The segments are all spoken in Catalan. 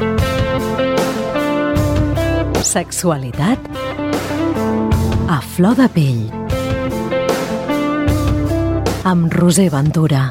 Sexualitat a flor de pell amb Roser Ventura.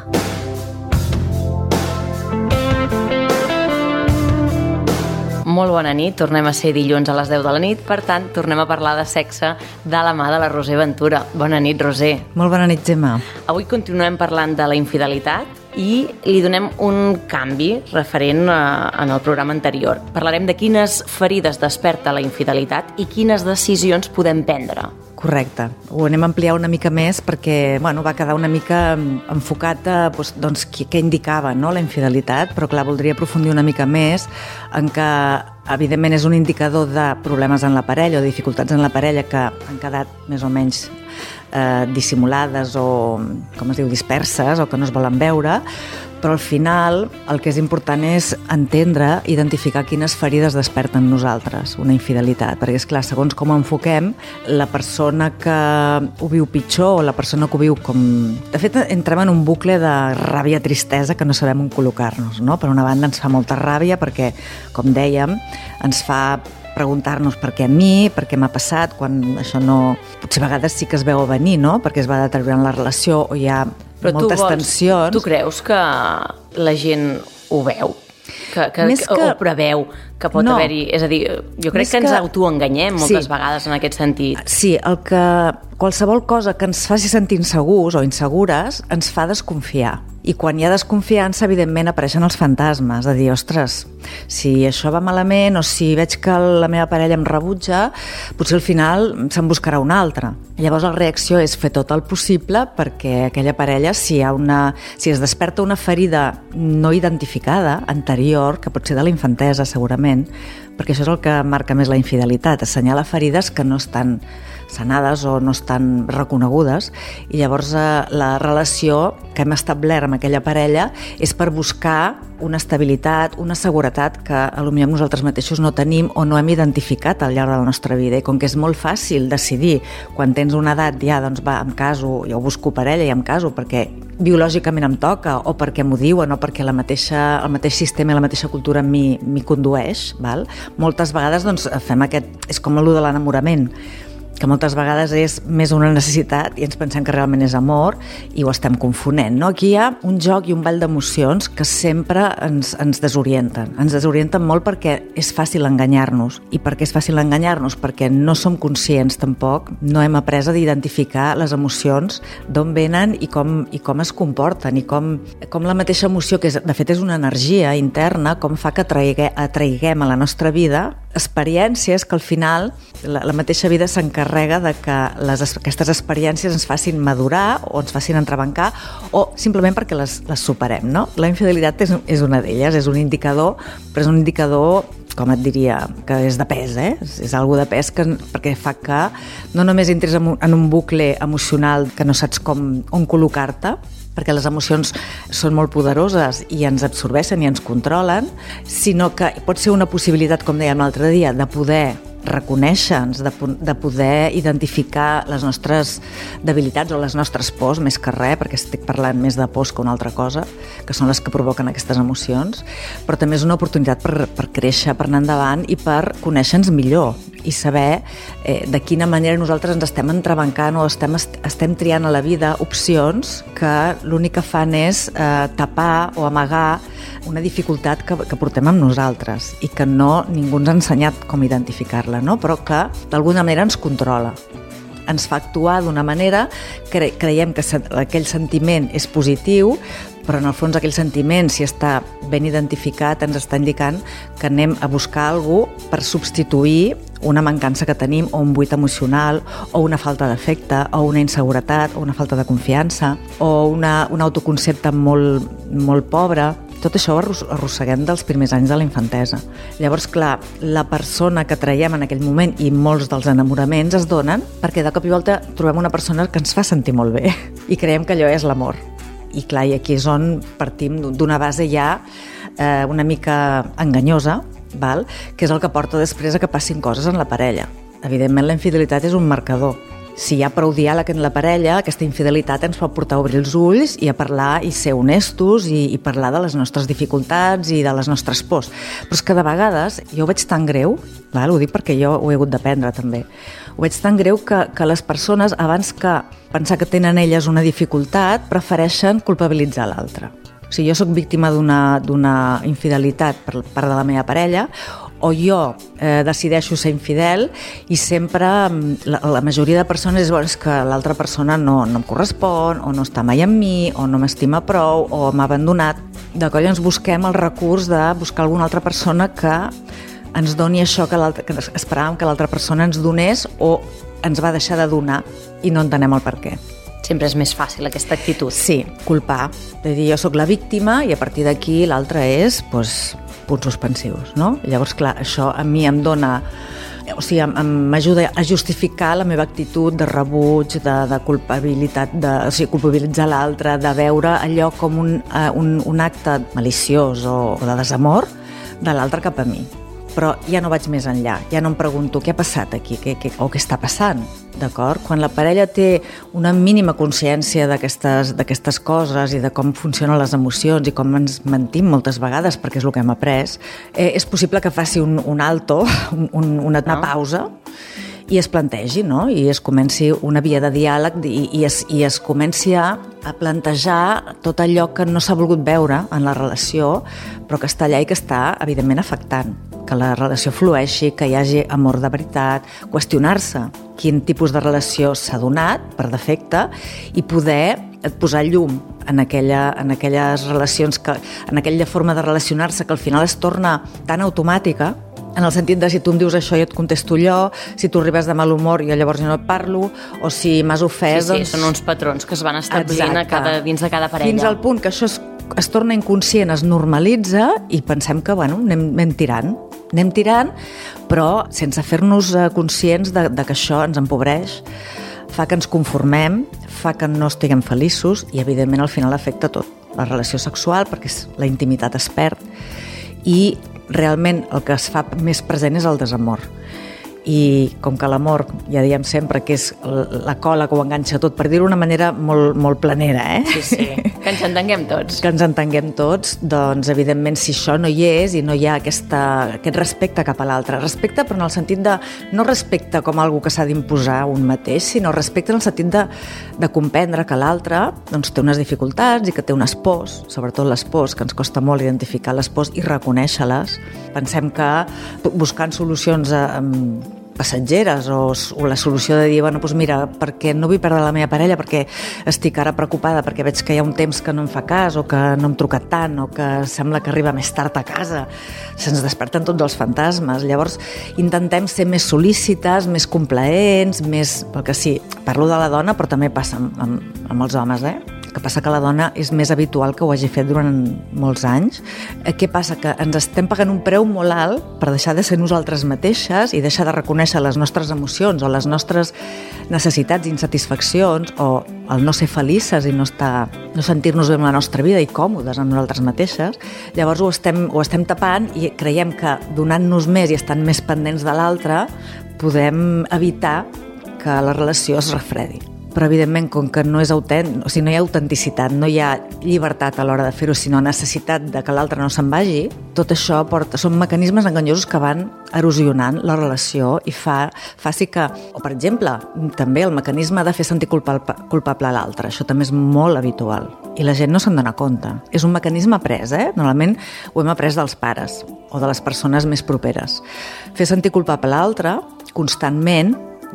Molt bona nit, tornem a ser dilluns a les 10 de la nit, per tant, tornem a parlar de sexe de la mà de la Roser Ventura. Bona nit, Roser. Molt bona nit, Gemma. Avui continuem parlant de la infidelitat i li donem un canvi referent en el programa anterior. Parlarem de quines ferides desperta la infidelitat i quines decisions podem prendre. Correcte. Ho anem a ampliar una mica més perquè va quedar una mica enfocat a què indicava, no, la infidelitat, però clar, voldria aprofundir una mica més en que evidentment és un indicador de problemes en la parella o dificultats en la parella que han quedat més o menys dissimulades o, com es diu, disperses o que no es volen veure, però al final el que és important és entendre, identificar quines ferides desperten en nosaltres una infidelitat, perquè és clar, segons com ho enfoquem, la persona que ho viu pitjor o la persona que ho viu com... De fet, entrem en un bucle de ràbia-tristesa que no sabem on col·locar-nos, no? Per una banda ens fa molta ràbia perquè, com dèiem, ens fa preguntar-nos per què a mi, per què m'ha passat, quan això no... Potser a vegades sí que es veu a venir, no? Perquè es va deteriorant la relació o hi ha moltes tensions. Tu creus que la gent ho veu? O preveu que pot haver-hi... És a dir, jo crec que ens autoenganyem moltes vegades en aquest sentit. Sí, qualsevol cosa que ens faci sentir insegurs o insegures ens fa desconfiar. I quan hi ha desconfiança, evidentment, apareixen els fantasmes, de dir, ostres, si això va malament o si veig que la meva parella em rebutja, potser al final se'n buscarà una altra. Llavors la reacció és fer tot el possible perquè aquella parella, si es desperta una ferida no identificada, anterior, que pot ser de la infantesa segurament, perquè això és el que marca més la infidelitat, assenyalar ferides que no estan sanades o no estan reconegudes, i llavors la relació que hem establert amb aquella parella és per buscar una estabilitat, una seguretat que potser nosaltres mateixos no tenim o no hem identificat al llarg de la nostra vida. I com que és molt fàcil decidir quan tens una edat, ja doncs va, em caso, jo busco parella i em caso perquè biològicament em toca o perquè m'ho diuen o perquè el mateix sistema i la mateixa cultura m'hi condueix, val? Moltes vegades fem és com allò de l'enamorament, que moltes vegades és més una necessitat i ens pensem que realment és amor i ho estem confonent, no? Aquí hi ha un joc i un ball d'emocions que sempre ens desorienten. Ens desorienten molt perquè és fàcil enganyar-nos. I per què és fàcil enganyar-nos? Perquè no som conscients tampoc, no hem après a identificar les emocions, d'on venen i com es comporten i com la mateixa emoció, que de fet és una energia interna, com fa que atraiguem a la nostra vida experiències que al final la mateixa vida s'encarrega de que aquestes experiències ens facin madurar o ens facin entrebancar o simplement perquè les superem, no? La infidelitat és una d'elles, és un indicador, però és un indicador, com et diria, que és de pes, és algo de pes perquè fa que no només entres en un bucle emocional que no saps on col·locar-te, perquè les emocions són molt poderoses i ens absorbeixen i ens controlen, sinó que pot ser una possibilitat, com dèiem l'altre dia, de poder reconèixer-nos, de poder identificar les nostres debilitats o les nostres pors, més que res, perquè estic parlant més de pors que una altra cosa, que són les que provoquen aquestes emocions, però també és una oportunitat per créixer, per anar endavant i per conèixer-nos millor i saber de quina manera nosaltres ens estem entrebancant o estem triant a la vida opcions que l'únic que fan és tapar o amagar una dificultat que portem amb nosaltres i que ningú ens ha ensenyat com identificar-la, no? Però que d'alguna manera ens controla. Ens fa actuar d'una manera, creiem que aquell sentiment és positiu, però en el fons aquell sentiment, si està ben identificat, ens està indicant que anem a buscar algú per substituir una mancança que tenim o un buit emocional o una falta d'afecte o una inseguretat o una falta de confiança o un autoconcepte molt, molt pobre. Tot això ho arrosseguem dels primers anys de la infantesa. Llavors, clar, la persona que traiem en aquell moment i molts dels enamoraments es donen perquè de cop i volta trobem una persona que ens fa sentir molt bé i creiem que allò és l'amor. I clar, i aquí és on partim d'una base ja una mica enganyosa, val? Que és el que porta després a que passin coses en la parella. Evidentment, la infidelitat és un marcador Si hi ha prou diàleg en la parella, aquesta infidelitat ens pot portar a obrir els ulls i a parlar i ser honestos i parlar de les nostres dificultats i de les nostres pors. Però és que de vegades jo ho veig tan greu, ho dic perquè jo ho he hagut d'aprendre també, ho veig tan greu que les persones, abans que pensar que tenen elles una dificultat, prefereixen culpabilitzar l'altre. O sigui, jo soc víctima d'una infidelitat per part de la meva parella, o jo decideixo ser infidel i sempre la majoria de persones diuen que l'altra persona no em correspon, o no està mai amb mi, o no m'estima prou, o m'ha abandonat. D'acord, llavors busquem el recurs de buscar alguna altra persona que ens doni això que esperàvem que l'altra persona ens donés o ens va deixar de donar i no entenem el per què. Sempre és més fàcil aquesta actitud. Sí, culpar. És a dir, jo sóc la víctima i a partir d'aquí l'altre és punts suspensius, no? Llavors, clar, això a mi em dona... O sigui, m'ajuda a justificar la meva actitud de rebuig, de culpabilitat, o sigui, culpabilitzar l'altre, de veure allò com un acte maliciós o de desamor de l'altre cap a mi. Però ja no vaig més enllà, ja no em pregunto què ha passat aquí o què està passant, d'acord? Quan la parella té una mínima consciència d'aquestes coses i de com funcionen les emocions i com ens mentim moltes vegades, perquè és el que hem après, és possible que faci un alto, una pausa, i es plantegi, no? I es comenci una via de diàleg i es comenci a plantejar tot allò que no s'ha volgut veure en la relació, però que està allà i que està, evidentment, afectant. Que la relació flueixi, que hi hagi amor de veritat, qüestionar-se quin tipus de relació s'ha donat per defecte i poder posar llum en aquelles relacions, en aquella forma de relacionar-se que al final es torna tan automàtica, en el sentit de si tu em dius això jo et contesto allò, si tu arribes de mal humor jo llavors no et parlo, o si m'has ofès... Sí, són uns patrons que es van establint dins de cada parella. Fins al punt que això es torna inconscient, es normalitza i pensem que anem tirant, però sense fer-nos conscients de que això ens empobreix, fa que ens conformem, fa que no estiguem feliços i evidentment al final afecta tot. La relació sexual, perquè la intimitat es perd i realment el que es fa més present és el desamor. I com que l'amor, ja diem sempre que és la cola que ho enganxa tot, per dir-ho d'una manera molt, molt planera, Sí, que ens entenguem tots. Que ens entenguem tots, doncs evidentment si això no hi és i no hi ha aquest respecte cap a l'altre, respecte però en el sentit de, no respecte com algo que s'ha d'imposar un mateix, sinó respecte en el sentit de comprendre que l'altre doncs, té unes dificultats i que té unes pors, sobretot les pors, que ens costa molt identificar les pors i reconèixer-les. Pensem que buscant solucions passatgeres o la solució de dir, bueno, doncs mira, perquè no vull perdre la meva parella, perquè estic ara preocupada, perquè veig que hi ha un temps que no em fa cas o que no em truca tant o que sembla que arriba més tard a casa, se'ns desperten tots els fantasmes. Llavors intentem ser més sol·lícites, més complaents, més... perquè sí, parlo de la dona però també passa amb els homes, El que passa que la dona és més habitual que ho hagi fet durant molts anys. Què passa? Que ens estem pagant un preu molt alt per deixar de ser nosaltres mateixes i deixar de reconèixer les nostres emocions o les nostres necessitats i insatisfaccions o el no ser felices i no sentir-nos bé amb la nostra vida i còmodes amb nosaltres mateixes. Llavors ho estem tapant i creiem que donant-nos més i estant més pendents de l'altre podem evitar que la relació es refredi. Però evidentment com que no és autèntic, o sigui, no hi ha autenticitat, no hi ha llibertat a l'hora de fer-ho, sinó necessitat de que l'altre no se'n vagi, tot això són mecanismes enganyosos que van erosionant la relació i faci que, o per exemple, també el mecanisme de fer sentir culpable a l'altre, això també és molt habitual i la gent no se'n dona compte. És un mecanisme après, Normalment ho hem après dels pares o de les persones més properes. Fer sentir culpable a l'altre constantment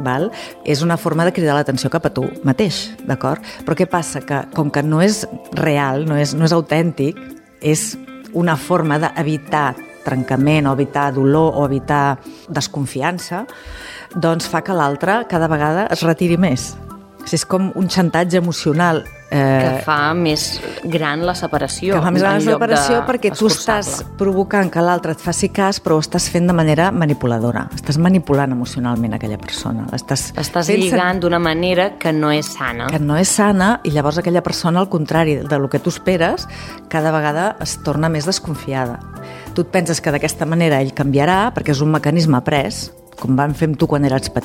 és una forma de cridar l'atenció cap a tu mateix, d'acord? Però què passa? Que com que no és real, no és autèntic, és una forma d'evitar trencament o evitar dolor o evitar desconfiança, doncs fa que l'altre cada vegada es retiri més. És com un xantatge emocional. Que fa més gran la separació. Que fa més gran la separació perquè tu estàs provocant que l'altre et faci cas, però ho estàs fent de manera manipuladora. Estàs manipulant emocionalment aquella persona. Estàs lligant d'una manera que no és sana. Que no és sana i llavors aquella persona, al contrari del que tu esperes, cada vegada es torna més desconfiada. Tu et penses que d'aquesta manera ell canviarà perquè és un mecanisme après, com van fer amb tu quan eres petit.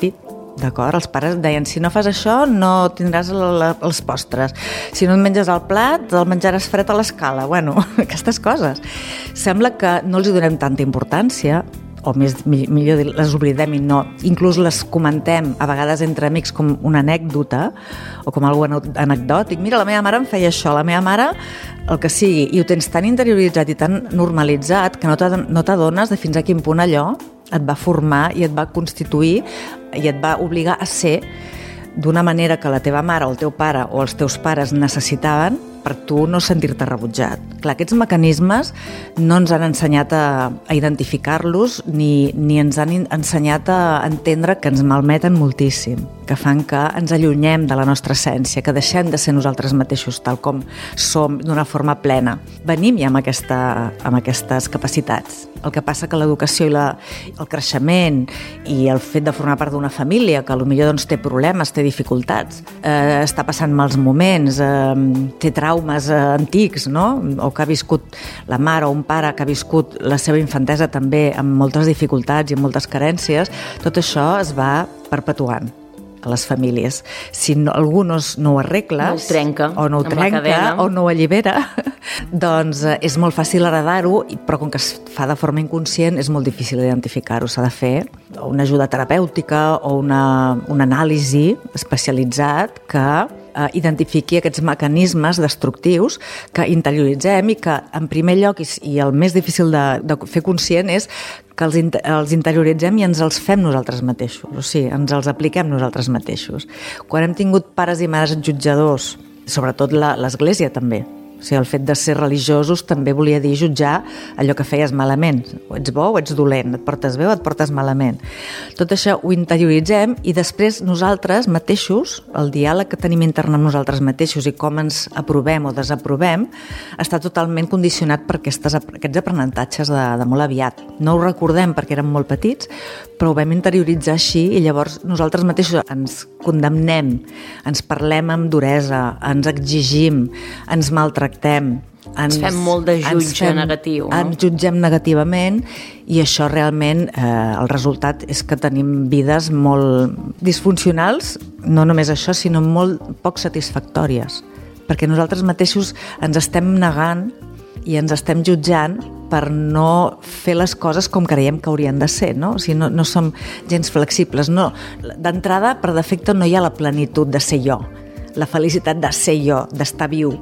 D'acord? Els pares deien, si no fas això no tindràs els postres, si no et menges el plat el menjaràs fred a l'escala. Bueno, aquestes coses. Sembla que no els hi donem tanta importància, o millor dir, les oblidem i no, inclús les comentem a vegades entre amics com una anècdota o com algo anecdòtic. Mira, la meva mare em feia això, la meva mare el que sigui, i ho tens tan interioritzat i tan normalitzat que no t'adones de fins a quin punt allò et va formar i et va constituir i et va obligar a ser d'una manera que la teva mare o el teu pare o els teus pares necessitaven per tu no sentir-te rebutjat. Clar, aquests mecanismes no ens han ensenyat a identificar-los ni ens han ensenyat a entendre que ens malmeten moltíssim, que fan que ens allunyem de la nostra essència, que deixem de ser nosaltres mateixos tal com som d'una forma plena. Venim ja amb aquestes capacitats. El que passa que l'educació i el creixement i el fet de formar part d'una família que potser doncs, té problemes, té dificultats, està passant mals moments, té traumes antics, no? O que ha viscut la mare o un pare que ha viscut la seva infantesa també amb moltes dificultats i amb moltes carències, tot això es va perpetuant a les famílies. Si algú no ho arregla, o no ho trenca, o no ho allibera, doncs és molt fàcil heredar-ho, però com que es fa de forma inconscient és molt difícil identificar-ho. S'ha de fer una ajuda terapèutica o una anàlisi especialitzat que identifiqui aquests mecanismes destructius que interioritzem i que en primer lloc, i el més difícil de fer conscient, és que els interioritzem i ens els fem nosaltres mateixos, o sigui, ens els apliquem nosaltres mateixos. Quan hem tingut pares i mares jutjadors, sobretot l'Església també, o sigui, el fet de ser religiosos també volia dir jutjar allò que feies malament. O ets bo o ets dolent, et portes bé o et portes malament. Tot això ho interioritzem i després nosaltres mateixos, el diàleg que tenim intern amb nosaltres mateixos i com ens aprovem o desaprovem, està totalment condicionat per aquests aprenentatges de molt aviat. No ho recordem perquè érem molt petits, però ho vam interioritzar així i llavors nosaltres mateixos ens condemnem, ens parlem amb duresa, ens exigim, ens maltractem, ens fem molt de jutge negatiu, no? Ens jutgem negativament i això realment el resultat és que tenim vides molt disfuncionals, no només això, sinó molt poc satisfactòries, perquè nosaltres mateixos ens estem negant i ens estem jutjant per no fer les coses com creiem que haurien de ser, no? O sigui, no som gens flexibles. No. D'entrada, per defecte, no hi ha la plenitud de ser jo, la felicitat de ser jo, d'estar viu,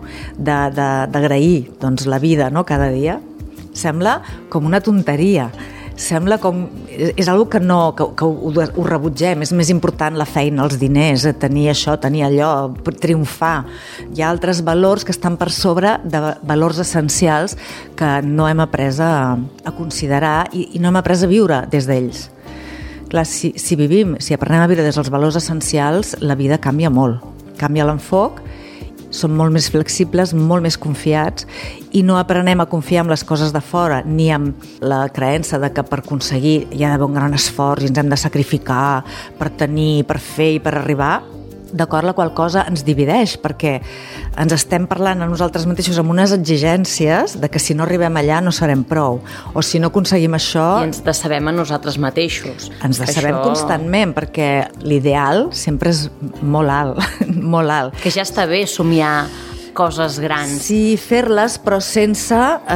d'agrair doncs, la vida, no?, cada dia. Sembla com una tonteria. Sembla com... És una cosa que ho rebutgem. És més important la feina, els diners, tenir això, tenir allò, triomfar. Hi ha altres valors que estan per sobre de valors essencials que no hem après a considerar i no hem après a viure des d'ells. Clar, si aprenem a viure des dels valors essencials, la vida canvia molt. Canvia l'enfoc, som molt més flexibles, molt més confiats i no aprenem a confiar en les coses de fora ni amb la creença de que per aconseguir hi ha d'haver un gran esforç i ens hem de sacrificar per tenir, per fer i per arribar. D'acord, la qual cosa ens divideix perquè ens estem parlant a nosaltres mateixos amb unes exigències de que si no arribem allà no serem prou, o si no aconseguim això... I ens decebem a nosaltres mateixos. Ens decebem constantment perquè l'ideal sempre és molt alt, molt alt. Que ja està bé somiar coses grans. Sí, fer-les, però sense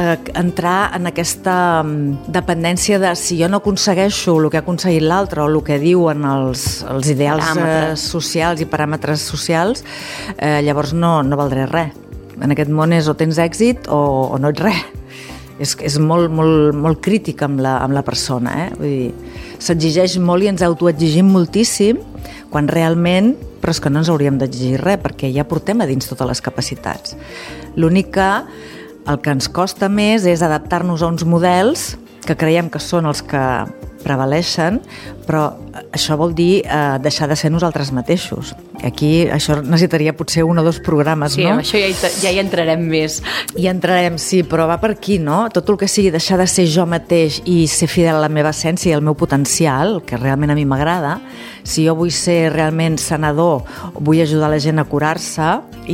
entrar en aquesta dependència de si jo no aconsegueixo el que ha aconseguit l'altre o el que diuen els ideals socials i paràmetres socials, llavors no valdré res. En aquest món és o tens èxit o no ets res. És molt, molt, molt crític amb la persona. Vull dir, s'exigeix molt i ens autoexigim moltíssim quan realment, però és que no ens hauríem d'exigir res perquè ja portem a dins totes les capacitats. L'únic que el que ens costa més és adaptar-nos a uns models que creiem que són els que prevaleixen, però això vol dir deixar de ser nosaltres mateixos. Aquí això necessitaria potser 1 o 2 programes, sí, no? Sí, això ja hi entrarem més. Hi entrarem, sí, però va per aquí, no? Tot el que sigui deixar de ser jo mateix i ser fidel a la meva essència i al meu potencial, que realment a mi m'agrada, si jo vull ser realment sanador, vull ajudar la gent a curar-se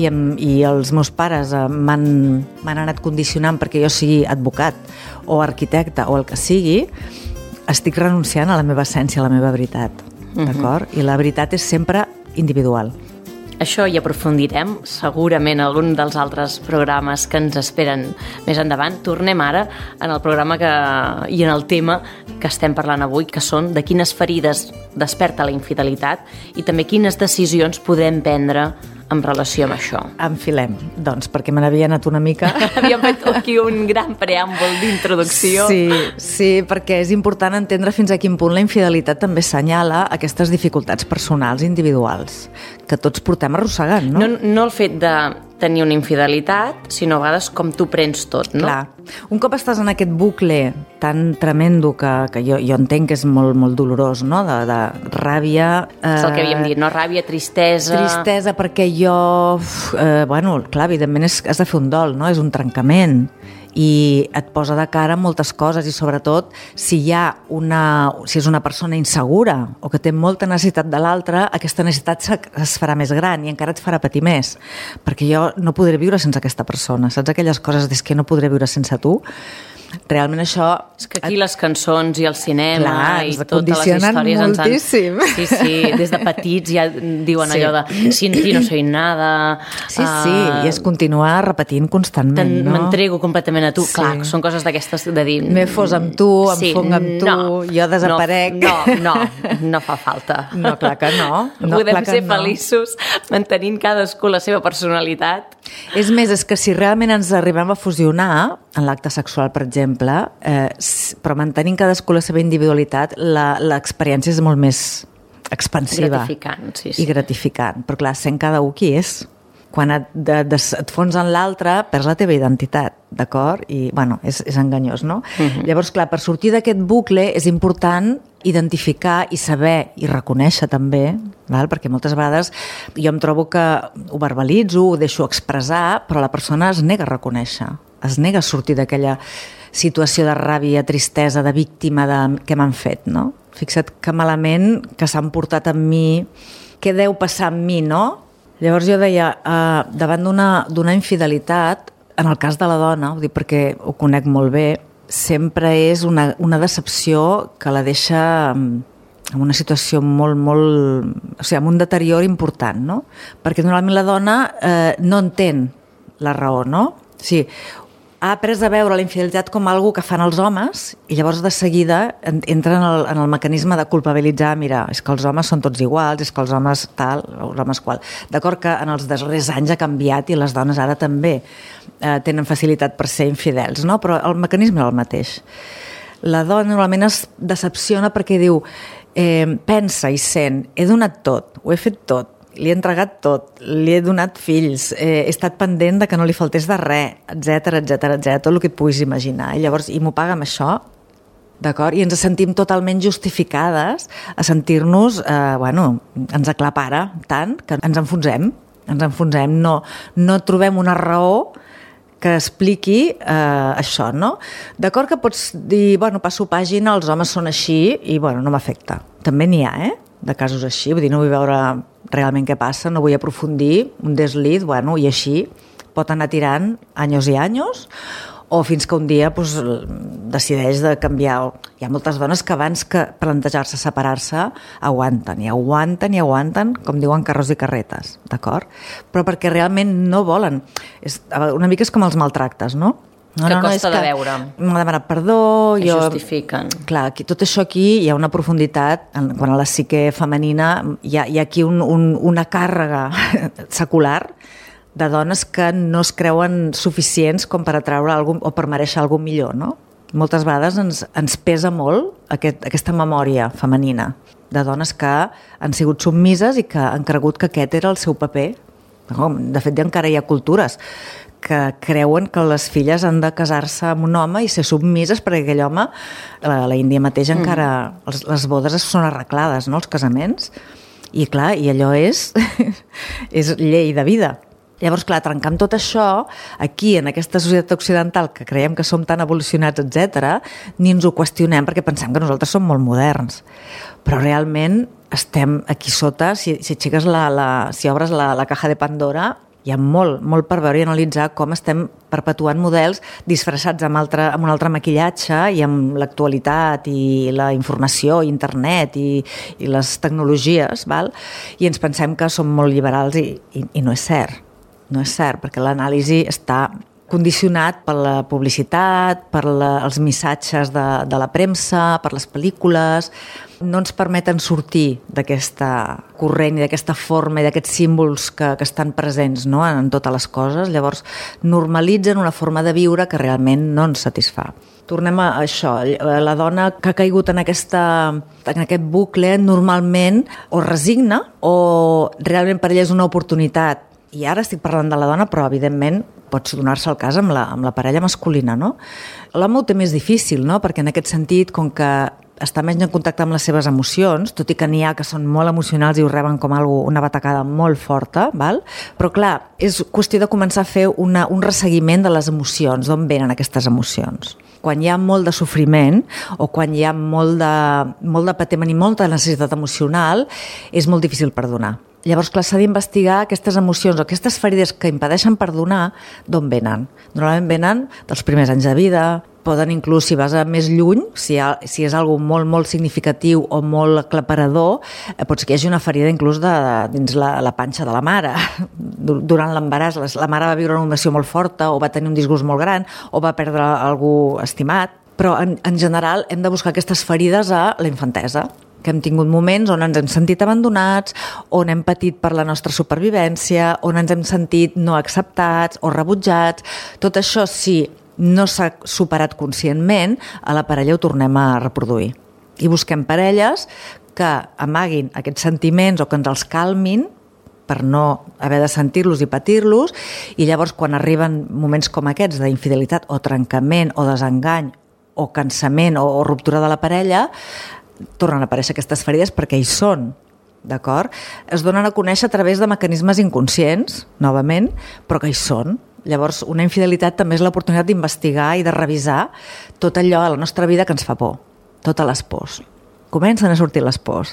i els meus pares m'han anat condicionant perquè jo sigui advocat o arquitecte o el que sigui, estic renunciant a la meva essència, a la meva veritat. d'acord? I la veritat és sempre individual. Això hi aprofundirem segurament en algun dels altres programes que ens esperen més endavant. Tornem ara en el programa i en el tema que estem parlant avui, que són de quines ferides desperta la infidelitat i també quines decisions podem prendre en relació amb això. Enfilem, doncs, perquè me n'havia anat una mica. Havíem fet aquí un gran preàmbul d'introducció. Sí, perquè és important entendre fins a quin punt la infidelitat també assenyala aquestes dificultats personals individuals que tots portem arrossegant, no? No el fet de tenir una infidelitat, sinó a vegades com tu prens tot, no? Clar. Un cop estàs en aquest bucle tan tremendo que jo entenc que és molt, molt dolorós, no? De ràbia... És el que havíem dit, no? Ràbia, tristesa... Tristesa perquè jo... clar, evidentment has de fer un dol, no? És un trencament i et posa de cara moltes coses i sobretot si és una persona insegura o que té molta necessitat de l'altra, aquesta necessitat es farà més gran i encara et farà patir més, perquè jo no podré viure sense aquesta persona, saps aquelles coses des que no podré viure sense tu? Realment això... És que aquí les cançons i el cinema i totes les històries moltíssim. Sí, des de petits ja diuen allò de sin ti no soy nada... Sí, i es continua repetint constantment, no? M'entrego completament a tu. Sí. Clar, són coses d'aquestes de dir... M'he fos amb tu, em fonc amb tu, jo desaparec... No fa falta. No, clar que no. Podem ser feliços mantenint cadascú la seva personalitat. És més, és que si realment ens arribem a fusionar en l'acte sexual, per exemple, però mantenint cadascú la seva individualitat, l'experiència és molt més expansiva. Gratificant, sí. I gratificant. Però clar, sent cada un qui és. Quan et fons en l'altre, perds la teva identitat, d'acord? I, bueno, és enganyós, no? Llavors, clar, per sortir d'aquest bucle és important identificar i saber i reconèixer també, val? Perquè moltes vegades jo em trobo que ho verbalitzo, ho deixo expressar, però la persona es nega a reconèixer, es nega a sortir d'aquella situació de ràbia, tristesa, de víctima que m'han fet, no? Fixa't que malament que s'han portat amb mi, què deu passar amb mi, no? Llavors jo deia, davant d'una infidelitat, en el cas de la dona, ho dic perquè ho conec molt bé, sempre és una decepció que la deixa en una situació molt, o sigui, amb un deterior important, no? Perquè normalment la dona no entén la raó, no? O sigui, ha après a veure la infidelitat com algo que fan els homes i llavors de seguida entra en el mecanisme de culpabilitzar, mira, és que els homes són tots iguals, és que els homes tal, els homes qual. D'acord que en els darrers anys ha canviat i les dones ara també tenen facilitat per ser infidels, no? Però el mecanisme és el mateix. La dona normalment es decepciona perquè diu, pensa i sent, he donat tot, ho he fet tot, li he entregat tot, li he donat fills, he estat pendent de que no li faltés de res, etc, tot el que et puguis imaginar. I llavors, i m'ho paga amb això, d'acord? I ens sentim totalment justificades a sentir-nos, ens aclapara tant que ens enfonsem, no trobem una raó que expliqui això, no? D'acord que pots dir, passo pàgina, els homes són així i, no m'afecta. També n'hi ha, de casos així, vull dir, no vull veure realment què passa, no vull aprofundir, un deslit, i així pot anar tirant anys i anys, o fins que un dia decideix de canviar. Hi ha moltes dones que abans que plantejar-se separar-se aguanten, com diuen carros i carretes, d'acord? Però perquè realment no volen. Una mica és com els maltractes, no? Que costa de veure. M'ha demanat perdó. Que justifiquen. Clar, tot això aquí hi ha una profunditat, quan a la psique femenina hi ha aquí una càrrega secular de dones que no es creuen suficients com per atraure o per mereixer alguna millor, no? Moltes vegades ens pesa molt aquesta memòria femenina de dones que han sigut submises i que han cregut que aquest era el seu paper. De fet, encara hi ha cultures que creuen que les filles han de casar-se amb un home i ser submises perquè aquell home, a la Índia mateix encara les bodes són arreglades, no? Els casaments, i clar, i allò és llei de vida. Llavors, clar, trencant tot això, aquí, en aquesta societat occidental, que creiem que som tan evolucionats, etc., ni ens ho qüestionem perquè pensem que nosaltres som molt moderns. Però realment estem aquí sota, si obres la caja de Pandora, Hi ha molt per veure i analitzar com estem perpetuant models disfressats amb un altre maquillatge i amb l'actualitat i la informació, internet i les tecnologies, val? I ens pensem que som molt liberals i no és cert. No és cert, perquè l'anàlisi està condicionat per la publicitat, per els missatges de la premsa, per les pel·lícules. No ens permeten sortir d'aquesta corrent i d'aquesta forma i d'aquests símbols que estan presents, no?, en totes les coses. Llavors, normalitzen una forma de viure que realment no ens satisfà. Tornem a això, la dona que ha caigut en aquest bucle normalment o resigna o realment per ella és una oportunitat. I ara estic parlant de la dona, però evidentment pots donar-se el cas amb la parella masculina, no? L'home ho té més difícil, no? Perquè en aquest sentit, com que està menys en contacte amb les seves emocions, tot i que n'hi ha que són molt emocionals i ho reben com una batacada molt forta, val? Però clar, és qüestió de començar a fer un resseguiment de les emocions, d'on venen aquestes emocions. Quan hi ha molt de sofriment o quan hi ha molt de patiment i molta necessitat emocional, és molt difícil perdonar. Llavors, clar, s'ha d'investigar aquestes emocions o aquestes ferides que impedeixen perdonar, d'on venen. Normalment venen dels primers anys de vida, poden inclús, si vas a més lluny, si és algo molt, molt significatiu o molt aclaparador, pot ser que hi hagi una ferida inclús dins la panxa de la mare. Durant l'embaràs, la mare va viure una emoció molt forta o va tenir un disgust molt gran o va perdre algú estimat. Però, en general, hem de buscar aquestes ferides a la infantesa, que hem tingut moments on ens hem sentit abandonats, on hem patit per la nostra supervivència, on ens hem sentit no acceptats o rebutjats. Tot això, si no s'ha superat conscientment, a la parella ho tornem a reproduir. I busquem parelles que amaguin aquests sentiments o que ens els calmin per no haver de sentir-los i patir-los, i llavors quan arriben moments com aquests d'infidelitat o trencament o desengany o cansament o ruptura de la parella, tornen a aparèixer aquestes ferides perquè hi són, d'acord? Es donen a conèixer a través de mecanismes inconscients, novament, però que hi són. Llavors, una infidelitat també és l'oportunitat d'investigar i de revisar tot allò a la nostra vida que ens fa por, totes les pors. Comencen a sortir les pors.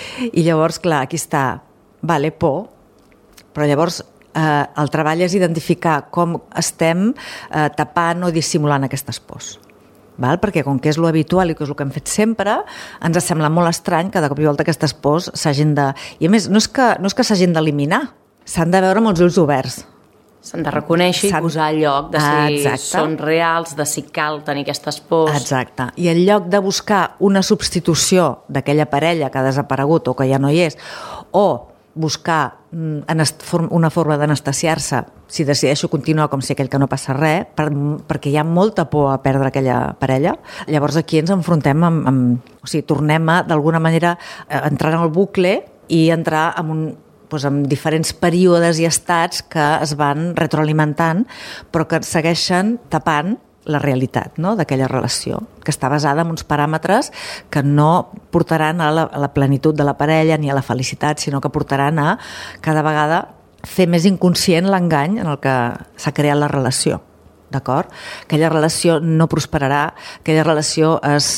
I llavors, clar, aquí està, vale, por, però llavors el treball és identificar com estem tapant o dissimulant aquestes pors. Val? Perquè com que és lo habitual i que és el que hem fet sempre, ens sembla molt estrany que de cop i volta aquestes pors s'hagin de... I a més, no és que s'hagin d'eliminar, s'han de veure amb els ulls oberts. S'han de reconèixer i posar al lloc de si són reals, de si cal tenir aquestes pors. Exacte. I en lloc de buscar una substitució d'aquella parella que ha desaparegut o que ja no hi és, o buscar una forma d'anestesiar-se si decideixo continuar com si aquell que no passa res, perquè hi ha molta por a perdre aquella parella. Llavors aquí ens enfrontem o sigui, tornem a, d'alguna manera, entrar en el bucle i entrar en diferents períodes i estats que es van retroalimentant, però que segueixen tapant la realitat, no?, d'aquella relació, que està basada en uns paràmetres que no portaran a la plenitud de la parella ni a la felicitat, sinó que portaran a cada vegada fer més inconscient l'engany en el que s'ha creat la relació, d'acord? Aquella relació no prosperarà, aquella relació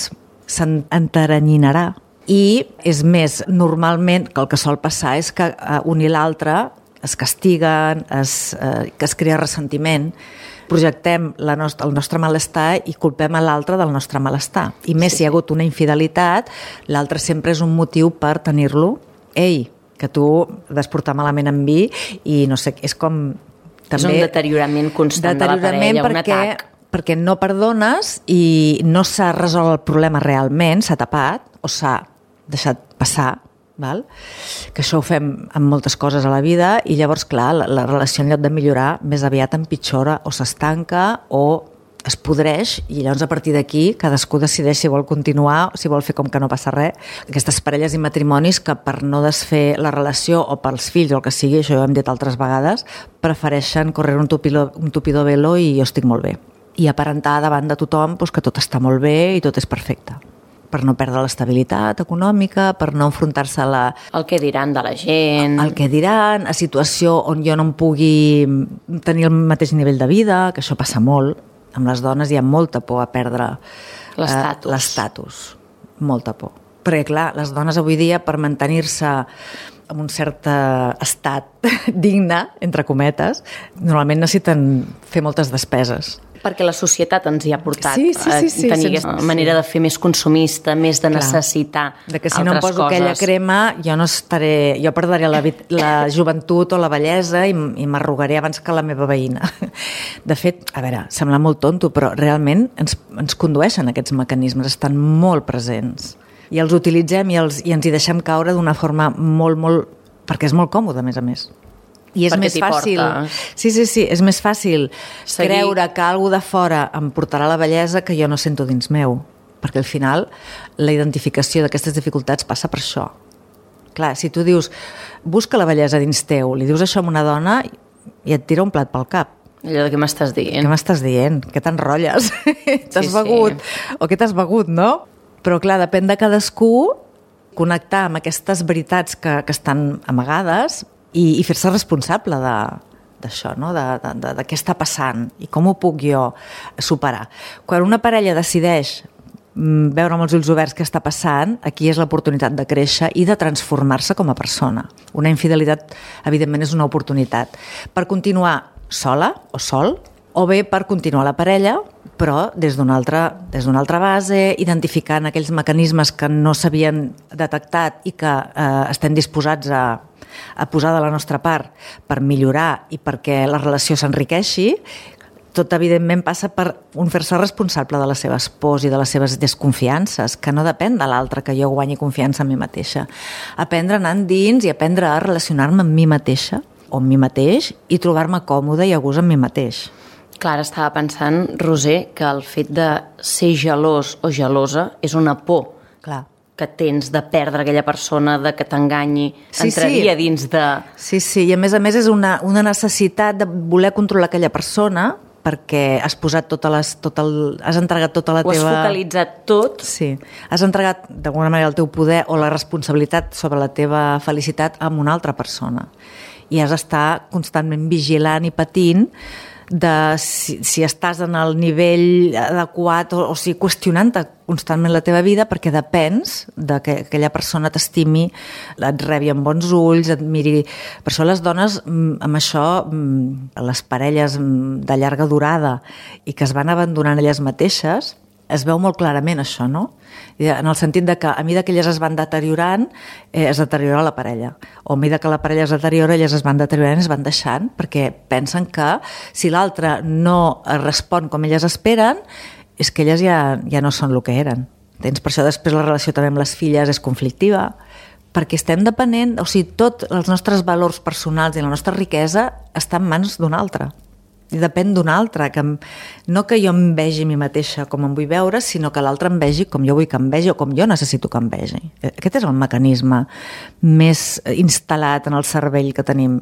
s'enteranyinarà, i és més, normalment, que el que sol passar és que un i l'altre es castiguen, que es crea ressentiment, projectem el nostre malestar i culpem a l'altre del nostre malestar. I més, si hi ha hagut una infidelitat, l'altre sempre és un motiu per tenir-lo. Ei, que tu has portat malament amb mi, i no sé, és com... També, és un deteriorament constant de la parella, un atac. Perquè no perdones i no s'ha resolt el problema realment, s'ha tapat o s'ha deixat passar, val? Que això ho fem amb moltes coses a la vida, i llavors, clar, la relació en lloc de millorar més aviat empitjora o s'estanca o es podreix, i llavors a partir d'aquí cadascú decideix si vol continuar o si vol fer com que no passa res. Aquestes parelles i matrimonis que per no desfer la relació o pels fills o el que sigui, això ho hem dit altres vegades, prefereixen correr un tupido velo i jo estic molt bé. I aparentar davant de tothom que tot està molt bé i tot és perfecte, per no perdre l'estabilitat econòmica, per no enfrontar-se a el que diran de la gent. El que diran, a situació on jo no em pugui tenir el mateix nivell de vida, que això passa molt. Amb les dones hi ha molta por a perdre l'estatus. Molta por. Perquè, clar, les dones avui dia, per mantenir-se en un cert estat digne, entre cometes, normalment necessiten fer moltes despeses. Perquè la societat ens hi ha portat sí, a tenir aquesta manera de fer més consumista, més de necessitar altres coses. De que si no em poso aquella crema, jo perdré la joventut o la bellesa i m'arrugaré abans que la meva veïna. De fet, a veure, sembla molt tonto, però realment ens condueixen aquests mecanismes, estan molt presents. I els utilitzem i ens hi deixem caure d'una forma molt... perquè és molt còmode, a més. I és més fàcil. Sí, és més fàcil creure que algú de fora em portarà la bellesa que jo no sento dins meu, perquè al final la identificació d'aquestes dificultats passa per això. Clar, si tu dius busca la bellesa dins teu, li dius això a una dona i et tira un plat pel cap. Allò de què m'estàs dient? Què m'estàs dient? Què t'enrotlles? T'has begut? O què t'has begut, no? Però clar, depèn de cadascú connectar amb aquestes veritats que estan amagades i fer-se responsable d'això, no? de què està passant i com ho puc jo superar. Quan una parella decideix veure amb els ulls oberts què està passant, aquí és l'oportunitat de créixer i de transformar-se com a persona. Una infidelitat, evidentment, és una oportunitat per continuar sola o sol, o bé per continuar la parella, però des d'una altra base, identificant aquells mecanismes que no s'havien detectat i que estem disposats a posar de la nostra part per millorar i perquè la relació s'enriqueixi. Tot, evidentment, passa per un fer-se responsable de les seves pors i de les seves desconfiances, que no depèn de l'altre que jo guanyi confiança en mi mateixa. Aprendre a anar endins i aprendre a relacionar-me amb mi mateixa o amb mi mateix i trobar-me còmode i a gust amb mi mateix. Clar, estava pensant, Roser, que el fet de ser gelós o gelosa és una por. Clar. Que tens de perdre aquella persona, de que t'enganyi, entraria dins de... Sí, i a més és una necessitat de voler controlar aquella persona perquè has posat has entregat tota la teva... Ho has focalitzat tot. Sí, has entregat d'alguna manera el teu poder o la responsabilitat sobre la teva felicitat a una altra persona. I has d'estar constantment vigilant i patint de si estàs en el nivell adequat o sigui, qüestionant-te constantment la teva vida perquè depens de que aquella persona t'estimi, et rebi amb bons ulls, et miri... Per això les dones, amb això, les parelles de llarga durada i que es van abandonant elles mateixes, es veu molt clarament això, no? En el sentit de que a mesura que elles es van deteriorant, es deteriora la parella. O a mesura que la parella es deteriora, elles es van deteriorant i es van deixant, perquè pensen que si l'altre no respon com elles esperen, és que elles ja no són el que eren. Per això després la relació també amb les filles és conflictiva, perquè estem depenent, o sigui, tots els nostres valors personals i la nostra riquesa està en mans d'un altre. I depèn d'un altre, no que jo em vegi a mi mateixa com em vull veure, sinó que l'altre em vegi com jo vull que em vegi o com jo necessito que em vegi. Aquest és el mecanisme més instal·lat en el cervell que tenim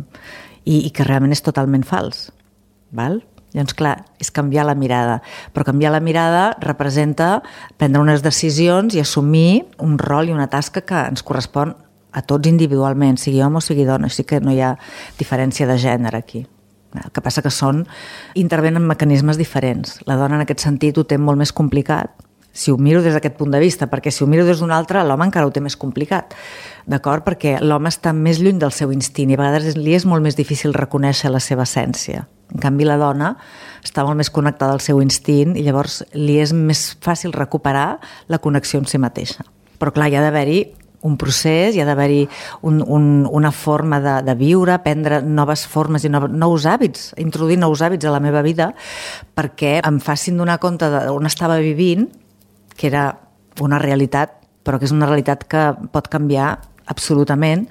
i que realment és totalment fals. Val? Llavors, clar, és canviar la mirada. Però canviar la mirada representa prendre unes decisions i assumir un rol i una tasca que ens correspon a tots individualment, sigui home o sigui dona, així que no hi ha diferència de gènere aquí. El que passa que intervenen mecanismes diferents. La dona en aquest sentit ho té molt més complicat, si ho miro des d'aquest punt de vista, perquè si ho miro des d'un altre, l'home encara ho té més complicat, d'acord? Perquè l'home està més lluny del seu instint i a vegades li és molt més difícil reconèixer la seva essència. En canvi, la dona està molt més connectada al seu instint i llavors li és més fàcil recuperar la connexió amb si mateixa. Però clar, hi ha d'haver-hi un procés, hi ha d'haver-hi una forma de viure, prendre noves formes i nous hàbits, introduir nous hàbits a la meva vida perquè em facin donar compte d'on estava vivint, que era una realitat, però que és una realitat que pot canviar absolutament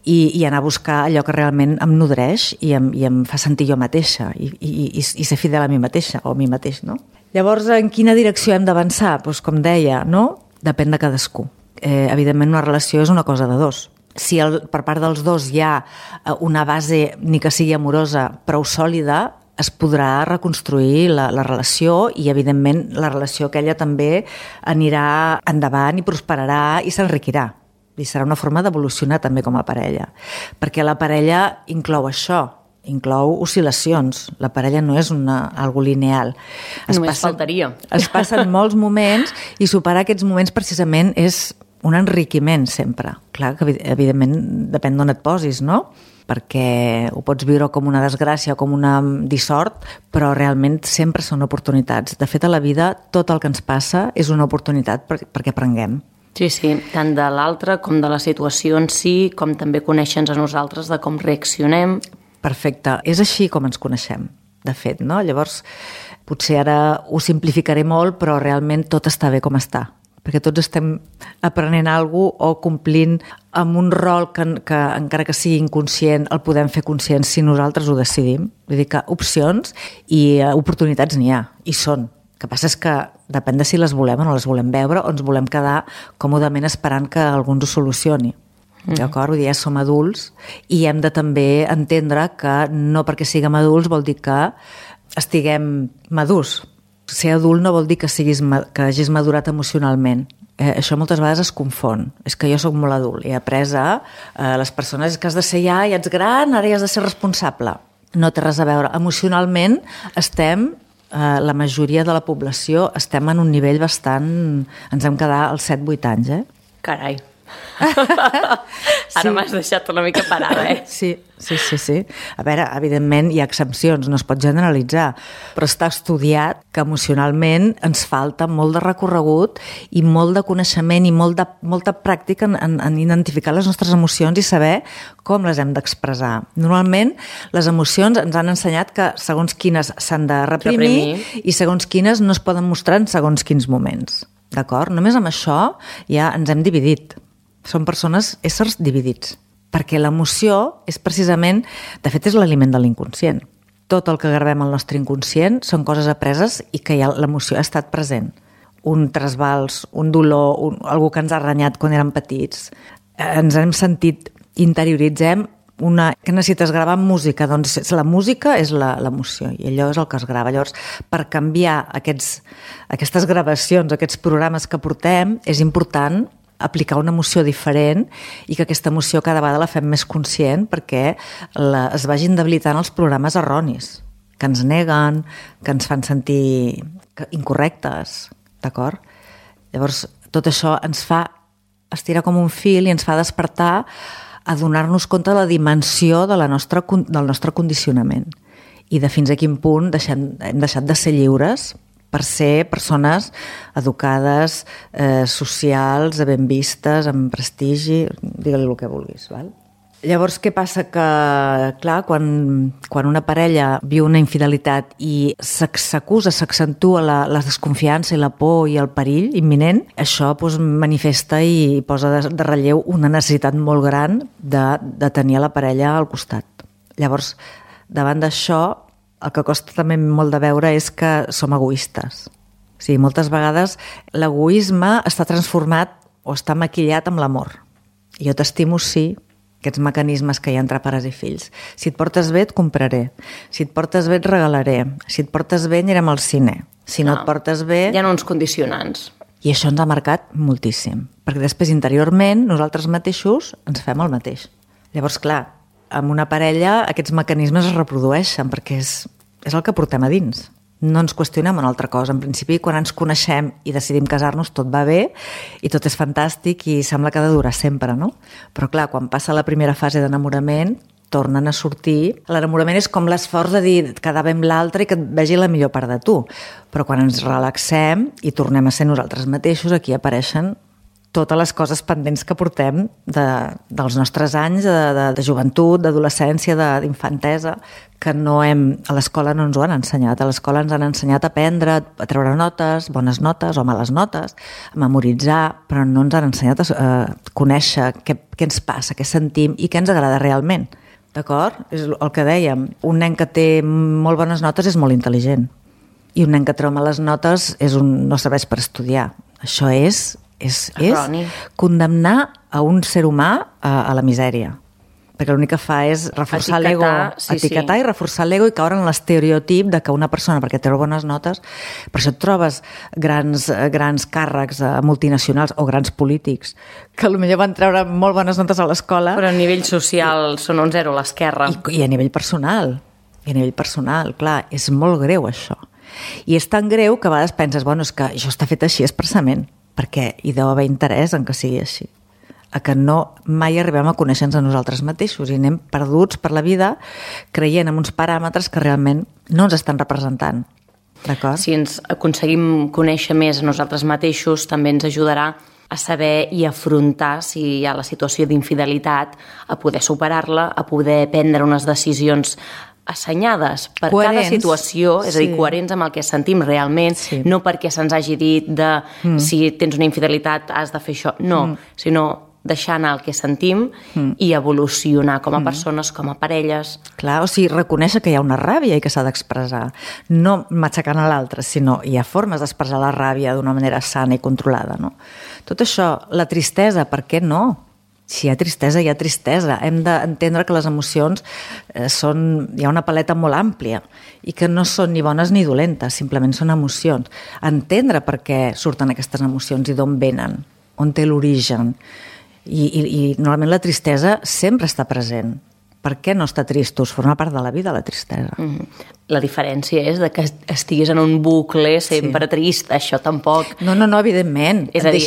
i anar a buscar allò que realment em nodreix i em fa sentir jo mateixa i ser fidel a mi mateixa o a mi mateix, no? Llavors, en quina direcció hem d'avançar? Doncs, com deia, no? Depèn de cadascú. Evidentment una relació és una cosa de dos. Si per part dels dos hi ha una base, ni que sigui amorosa, prou sòlida, es podrà reconstruir la relació i evidentment la relació aquella també anirà endavant i prosperarà i s'enriquirà. I serà una forma d'evolucionar també com a parella. Perquè la parella inclou això, inclou oscil·lacions. La parella no és algo lineal. Només faltaria. Es passen molts moments i superar aquests moments precisament és un enriquiment sempre. Clar que, evidentment, depèn d'on et posis, no? Perquè ho pots viure com una desgràcia o com una dissort, però realment sempre són oportunitats. De fet, a la vida, tot el que ens passa és una oportunitat perquè aprenguem. Sí, tant de l'altre com de la situació en si, com també conèixer-nos a nosaltres de com reaccionem. Perfecte. És així com ens coneixem, de fet, no? Llavors, potser ara ho simplificaré molt, però realment tot està bé com està. Perquè tots estem aprenent alguna cosa o complint amb un rol que encara que sigui inconscient, el podem fer conscient si nosaltres ho decidim. Vull dir que opcions i oportunitats n'hi ha, i són. El que passa és que depèn de si les volem o no les volem veure o ens volem quedar còmodament esperant que algú ens ho solucioni. D'acord? Vull dir, ja som adults i hem de també entendre que no perquè siguem adults vol dir que estiguem madurs. Ser adult no vol dir que hagis madurat emocionalment. Això moltes vegades es confon. És que jo sóc molt adult. He après a les persones que has de ser ja ets gran, ara ja has de ser responsable. No té res a veure. Emocionalment estem, la majoria de la població, estem en un nivell bastant... Ens hem quedat als 7-8 anys, Carai. Ara m'has deixat una mica parada, Sí. A veure, evidentment hi ha excepcions, no es pot generalitzar, però està estudiat que emocionalment ens falta molt de recorregut i molt de coneixement i molta pràctica en identificar les nostres emocions i saber com les hem d'expressar. Normalment les emocions ens han ensenyat que segons quines s'han de reprimir i segons quines no es poden mostrar en segons quins moments. D'acord? Només amb això ja ens hem dividit. Són persones, éssers dividits, perquè l'emoció és precisament, de fet és l'aliment de l'inconscient. Tot el que gravem al nostre inconscient són coses apreses i que ja l'emoció ha estat present. Un trasbals, un dolor, algú que ens ha renyat quan érem petits. Ens hem sentit, interioritzem que necessites gravar amb música, doncs la música és l'emoció i allò és el que es grava. Llavors, per canviar aquestes gravacions, aquests programes que portem, és important aplicar una emoció diferent i que aquesta emoció cada vegada la fem més conscient perquè es vagin debilitant els programes erronis, que ens neguen, que ens fan sentir incorrectes, d'acord? Llavors, tot això ens fa estirar com un fil i ens fa despertar a donar-nos compte de la dimensió del nostre condicionament i de fins a quin punt hem deixat de ser lliures per ser persones educades, socials, ben vistes, amb prestigi, digue-li el que vulguis. Val? Llavors, què passa? Que, clar, quan una parella viu una infidelitat i s'acusa, s'accentua la desconfiança i la por i el perill imminent, això manifesta i posa de relleu una necessitat molt gran de tenir a la parella al costat. Llavors, davant d'això, el que costa també molt de veure és que som egoistes. O sigui, moltes vegades l'egoisme està transformat o està maquillat amb l'amor. Jo t'estimo, sí, aquests mecanismes que hi ha entre pares i fills. Si et portes bé, et compraré. Si et portes bé, et regalaré. Si et portes bé, anirem al cine. Si no et portes bé... Hi ha uns condicionants. I això ens ha marcat moltíssim. Perquè després, interiorment, nosaltres mateixos ens fem el mateix. Llavors, clar, amb una parella aquests mecanismes es reprodueixen perquè és el que portem a dins. No ens qüestionem una altra cosa. En principi, quan ens coneixem i decidim casar-nos, tot va bé i tot és fantàstic i sembla que ha de durar sempre, no? Però clar, quan passa la primera fase d'enamorament, tornen a sortir. L'enamorament és com l'esforç de dir quedar bé amb l'altre i que et vegi la millor part de tu. Però quan ens relaxem i tornem a ser nosaltres mateixos, aquí apareixen totes les coses pendents que portem dels nostres anys de joventut, d'adolescència, d'infantesa, que a l'escola no ens ho han ensenyat. A l'escola ens han ensenyat a aprendre, a treure notes, bones notes o males notes, a memoritzar, però no ens han ensenyat a conèixer què ens passa, què sentim i què ens agrada realment. D'acord? És el que dèiem. Un nen que té molt bones notes és molt intel·ligent. I un nen que treu males notes no serveix per estudiar. Això és condemnar a un ser humà a la misèria. Perquè l'únic que fa és reforçar l'ego, etiquetar i reforçar l'ego i caure en l'estereotip de que una persona, perquè treu bones notes, per això et trobes grans càrrecs multinacionals o grans polítics que potser van treure molt bones notes a l'escola. Però a nivell social són un zero a l'esquerra. I a nivell personal. Clar, és molt greu això. I és tan greu que a vegades penses, és que això està fet així expressament. perquè hi deu haver interès en que sigui així. A que no mai arribem a conèixer-nos a nosaltres mateixos i anem perduts per la vida creient en uns paràmetres que realment no ens estan representant. D'acord? Si ens aconseguim conèixer més a nosaltres mateixos, també ens ajudarà a saber i afrontar si hi ha la situació d'infidelitat, a poder superar-la, a poder prendre unes decisions assenyades per cada situació, és a dir, coherents amb el que sentim realment, no perquè se'ns hagi dit de si tens una infidelitat has de fer això, no, sinó deixar anar el que sentim i evolucionar com a persones, com a parelles. Clar, o sigui, reconèixer que hi ha una ràbia i que s'ha d'expressar, no matxacant a l'altre, sinó hi ha formes d'expressar la ràbia d'una manera sana i controlada, no? Tot això, la tristesa, per què no? Si hi ha tristesa, hi ha tristesa. Hem d'entendre que les emocions hi ha una paleta molt àmplia i que no són ni bones ni dolentes, simplement són emocions. Entendre per què surten aquestes emocions i d'on venen, on té l'origen. I normalment la tristesa sempre està present. Per què no estar tristos? Forma part de la vida, la tristesa. La diferència és de que estiguis en un bucle sempre trist. Això tampoc... No, evidentment. És a dir,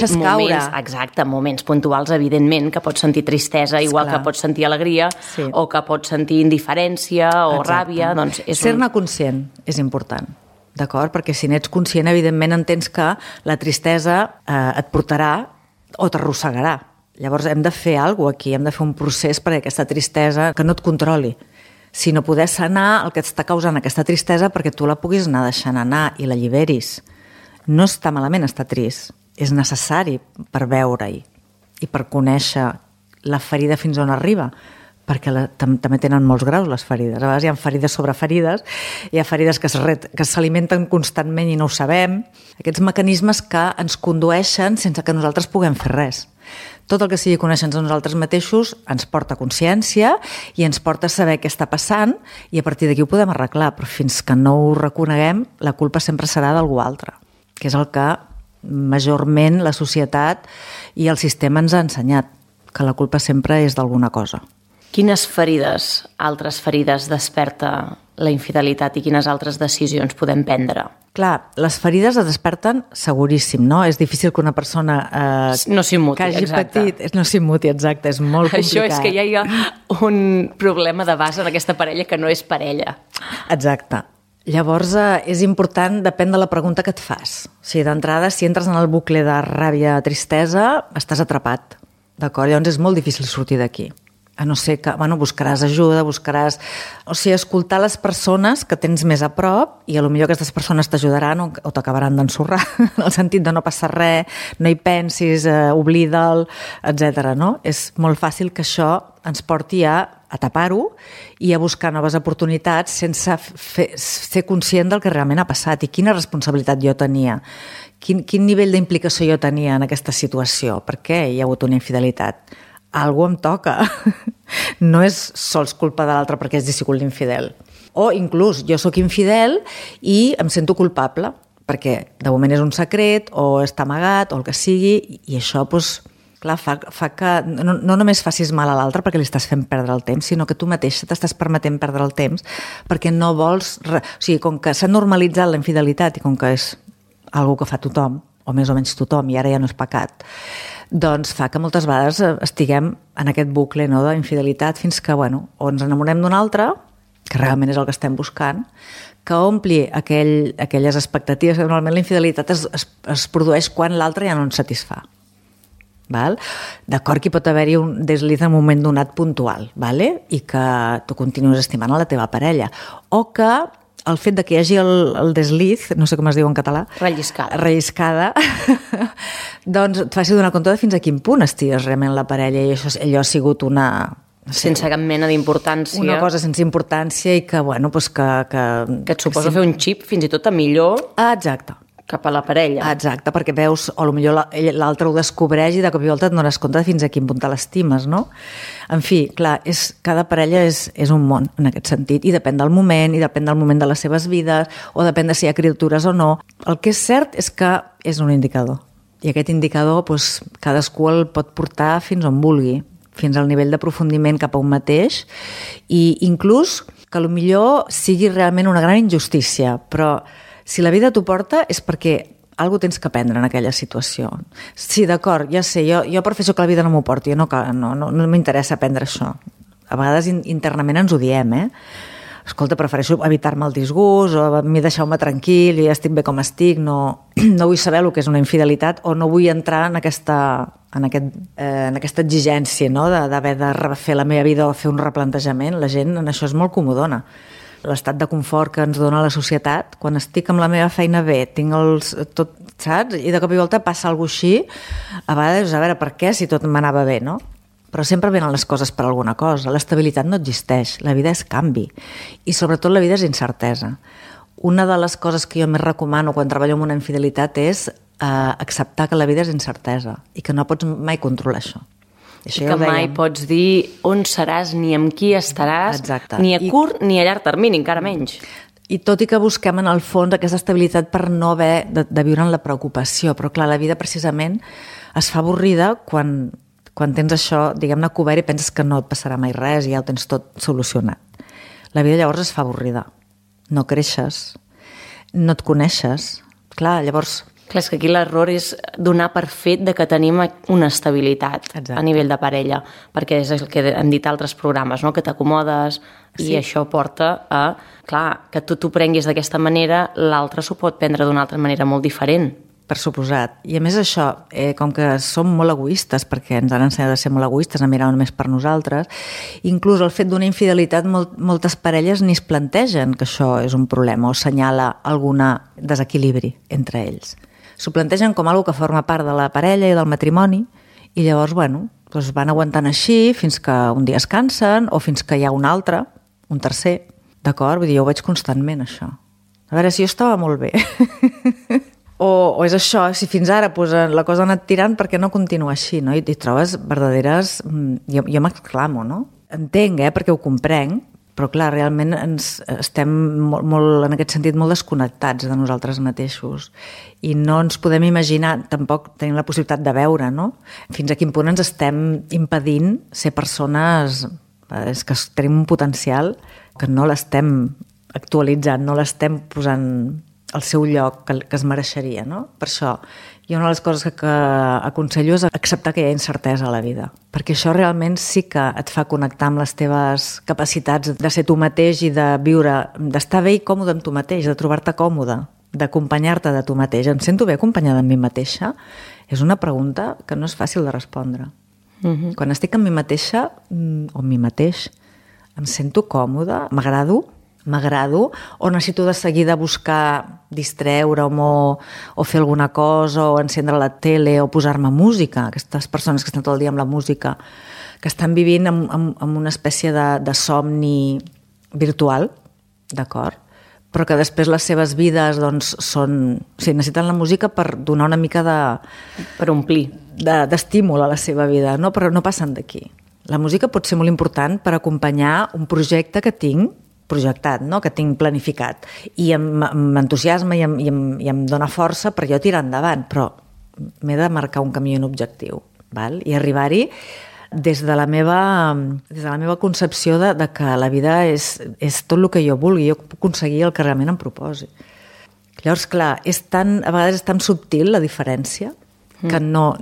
moments puntuals, evidentment, que pots sentir tristesa, igual que pots sentir alegria, o que pots sentir indiferència o ràbia. Doncs ser-ne conscient és important. D'acord? Perquè si n'ets conscient, evidentment entens que la tristesa et portarà o t'arrossegarà. Llavors hem de fer alguna cosa aquí, hem de fer un procés perquè aquesta tristesa que no et controli, sinó poder sanar el que t'està causant aquesta tristesa perquè tu la puguis anar deixant anar i l'alliberis. No està malament estar trist, és necessari per veure-hi i per conèixer la ferida fins on arriba, perquè també tenen molts graus les ferides. A vegades hi ha ferides sobre ferides, hi ha ferides que s'alimenten constantment i no ho sabem. Aquests mecanismes que ens condueixen sense que nosaltres puguem fer res. Tot el que sigui conèixer-nos a nosaltres mateixos ens porta a consciència i ens porta a saber què està passant i a partir d'aquí ho podem arreglar, però fins que no ho reconeguem, la culpa sempre serà d'algú altre, que és el que majorment la societat i el sistema ens ha ensenyat, que la culpa sempre és d'alguna cosa. Quines altres ferides desperta la infidelitat i quines altres decisions podem prendre? Clar, les ferides es desperten seguríssim, no? És difícil que una persona no s'immuti, que hagi patit no s'immuti, exacte, és molt complicat. Això és que ja hi ha un problema de base en aquesta parella que no és parella. Exacte. Llavors és important, depèn de la pregunta que et fas. O sigui, d'entrada, si entres en el bucle de ràbia, tristesa, estàs atrapat, d'acord? Llavors és molt difícil sortir d'aquí. A no ser que, buscaràs ajuda, O sigui, escoltar les persones que tens més a prop i potser aquestes persones t'ajudaran o t'acabaran d'ensorrar, en el sentit de no passar res, no hi pensis, oblida'l, etc. No? És molt fàcil que això ens porti a tapar-ho i a buscar noves oportunitats sense ser conscient del que realment ha passat i quina responsabilitat jo tenia, quin nivell d'implicació jo tenia en aquesta situació, per què hi ha hagut una infidelitat. Algú em toca. No és sols culpa de l'altre perquè és sigut l'infidel. O inclús jo sóc infidel i em sento culpable perquè de moment és un secret o està amagat o el que sigui i això clar, fa que no només facis mal a l'altre perquè li estàs fent perdre el temps, sinó que tu mateixa t'estàs permetent perdre el temps perquè no vols... O sigui, com que s'ha normalitzat la infidelitat i com que és algo que fa tothom, o més o menys tothom, i ara ja no és pecat, doncs fa que moltes vegades estiguem en aquest bucle d'infidelitat fins que o ens enamorem d'un altre, que realment és el que estem buscant, que ompli aquelles expectatives. Normalment la infidelitat es produeix quan l'altre ja no ens satisfà. Val? D'acord que hi pot haver-hi un desliz en un moment donat puntual, vale? I que tu continuïs estimant a la teva parella. O que el fet de que hi hagi el desliz, no sé com es diu en català... Relliscada. Doncs et faci donar compte de fins a quin punt estigues realment la parella i allò ha sigut una... Sense cap mena d'importància. Una cosa sense importància i que, que et suposa fer un xip fins i tot a millor... Exacte. Cap a la parella. Exacte, perquè veus, o potser l'altre ho descobreix i de cop i volta et dones compte de fins a quin punt te l'estimes, no? En fi, clar, cada parella és un món en aquest sentit, i depèn del moment, i depèn del moment de les seves vides, o depèn de si hi ha criatures o no. El que és cert és que és un indicador, i aquest indicador cadascú el pot portar fins on vulgui, fins al nivell d'aprofundiment cap a un mateix, i inclús que potser sigui realment una gran injustícia, però si la vida t'ho porta és perquè Algo tens que aprendre en aquella situació. Sí, d'acord, ja sé, jo prefereixo que la vida no m'ho porti, no m'interessa aprendre això. A vegades internament ens ho diem, escolta, prefereixo evitar-me el disgust, o a mi deixeu-me tranquil, i estic bé com estic, no vull saber el que és una infidelitat, o no vull entrar en aquesta exigència, no? D'haver de refer la meva vida o fer un replantejament. La gent en això és molt comodona. L'estat de confort que ens dona la societat, quan estic amb la meva feina bé, tinc tot, saps? I de cop i volta passa alguna cosa així, a vegades, a veure, per què, si tot m'anava bé, no? Però sempre venen les coses per alguna cosa. L'estabilitat no existeix, la vida és canvi. I sobretot la vida és incertesa. Una de les coses que jo més recomano quan treballo en una infidelitat és acceptar que la vida és incertesa i que no pots mai controlar això. I que mai pots dir on seràs ni amb qui estaràs. Exacte. Ni a curt ni a llarg termini, encara menys. I tot i que busquem en el fons aquesta estabilitat per no haver de viure en la preocupació, però clar, la vida precisament es fa avorrida quan tens això, diguem-ne, cobert i penses que no et passarà mai res i ja ho tens tot solucionat. La vida llavors es fa avorrida. No creixes, no et coneixes. Clar, llavors... Clar, és que aquí l'error és donar per fet de que tenim una estabilitat. Exacte. A nivell de parella, perquè és el que hem dit altres programes, no? Que t'acomodes i això porta a, clar, que tu t'ho prenguis d'aquesta manera, l'altre s'ho pot prendre d'una altra manera molt diferent. Per suposat. I a més això, com que som molt egoistes, perquè ens han ensenyat a ser molt egoistes, a mirar només per nosaltres, inclús el fet d'una infidelitat, moltes parelles ni es plantegen que això és un problema o assenyala algun desequilibri entre ells. S'ho plantegen com algo que forma part de la parella i del matrimoni i llavors, bueno, doncs van aguantant així fins que un dia es cansen o fins que hi ha un altre, un tercer. D'acord? Vull dir, jo ho veig constantment, això. A veure, si jo estava molt bé... O és això, si fins ara la cosa ha anat tirant, per què no continua així, no? I trobes verdaderes... Jo m'exclamo, no? Entenc, perquè ho comprenc, però clar, realment estem molt, en aquest sentit, molt desconnectats de nosaltres mateixos i no ens podem imaginar, tampoc tenim la possibilitat de veure, no? Fins a quin punt ens estem impedint ser persones... És que tenim un potencial que no l'estem actualitzant, no l'estem posant al seu lloc que es mereixeria, no? Per això, i una de les coses que aconsello és acceptar que hi ha incertesa a la vida, perquè això realment sí que et fa connectar amb les teves capacitats de ser tu mateix i de viure, d'estar bé i còmode amb tu mateix, de trobar-te còmode, d'acompanyar-te de tu mateix. Em sento bé acompanyada amb mi mateixa? És una pregunta que no és fàcil de respondre. Quan estic amb mi mateixa, o amb mi mateix, em sento còmode, m'agrado, o necessito de seguida buscar distreure'm o fer alguna cosa, o encendre la tele, o posar-me música. Aquestes persones que estan tot el dia amb la música, que estan vivint amb una espècie de somni virtual, d'acord? Però que després les seves vides doncs, necessiten la música per donar una mica per omplir. D'estímul a la seva vida, no? Però no passen d'aquí. La música pot ser molt important per acompanyar un projecte que tinc projectat, no? Que tinc planificat i m'entusiasma i em dona força per jo tirar endavant, però m'he de marcar un camí i un objectiu, val? I arribar-hi des de la meva concepció de que la vida és tot el que jo vulgui, jo puc aconseguir el que realment em proposi. Llavors, clar, a vegades és tan subtil la diferència que